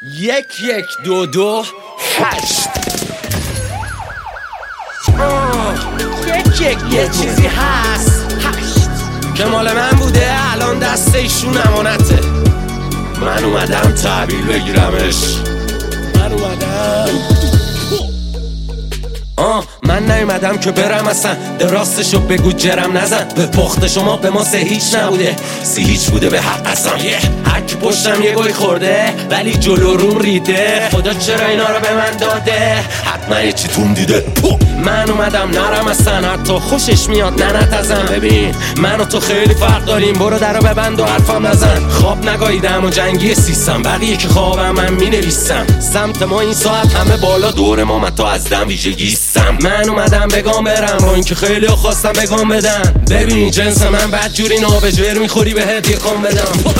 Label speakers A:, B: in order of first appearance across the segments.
A: 1122 8 یه چیزی هست 8 که مال من بوده، الان دست ایشون امانته. من اومدم تحویل بگیرمش. من نیومدم که برم اصلا، راستشو بگو جرم نزن. به پخت شما به ما 3 هیچ نبوده، 3 هیچ بوده به حق اصلا. هرکی پشتم یه گوی خورده ولی جلو روم ریده. خدا چرا اینا رو به من داده؟ حتما یه چی توم دیده. من اومدم نرم اصلا، حتی خوشش میاد ننت ازم. ببین من و تو خیلی فرق داریم، برو درو ببند و حرفم نزن. خواب نگاهیدم و جنگی سیستم، بقیه که خوابم من مینویسم. سمت ما این ساعت همه بالا، دور ما من تا از دم ویژگیستم. من اومدم بگام برم رو این که خیلی خواستم بگام بدن. ببین جنس من بدجوری نابجور میخوری به هدیه کام بدم.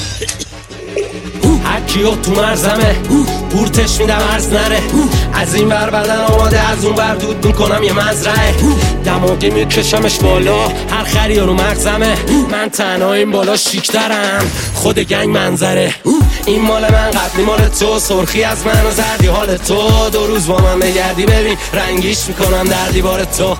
A: هرکیو تو مرزمه بورتش میدم عرض نره. از این بر بدن آماده، از اون بر دود میکنم یه مزرعه. دماغی میکشمش بالا، هر خری رو مغزمه. من تنها این بالا شیکترم، خود گنگ منظره. این مال من قبلی مال تو، سرخی از من و زردی حال تو. 2 روز با من بگردی ببین رنگیش میکنم در دیوار تو.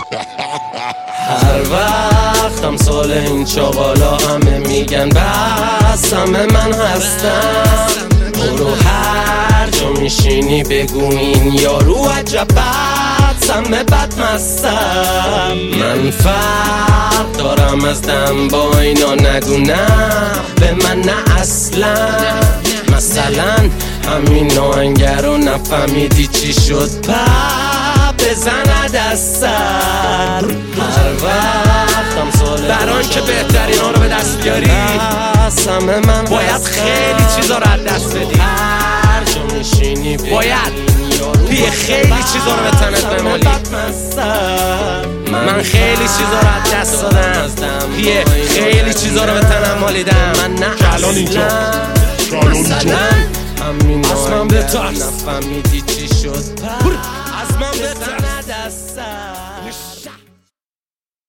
A: هر وقتم سال این چاقالا همه میگن بس همه من هستم. برو هر جا میشینی بگو این یارو عجب بد سمه بد مستم. من فرق دارم از دم با اینا، نگو نه به من نه اصلا. مثلا همین آهنگر رو نفهمیدی چی شد، بزند از سر. هر وقتم ساله بران که بهترین ها رو به دست بیاری، من باید خیلی چیزا رو از دست بدی. هر جا میشینی باید یه خیلی چیزا رو به تنت بمالی. من خیلی چیزا رو از دست دادم، یه خیلی چیزا رو به تنم مالیدم. من نه
B: الان اینجا
A: مثلا همین آهنگر نفهمیدی چی شد، از من بترس.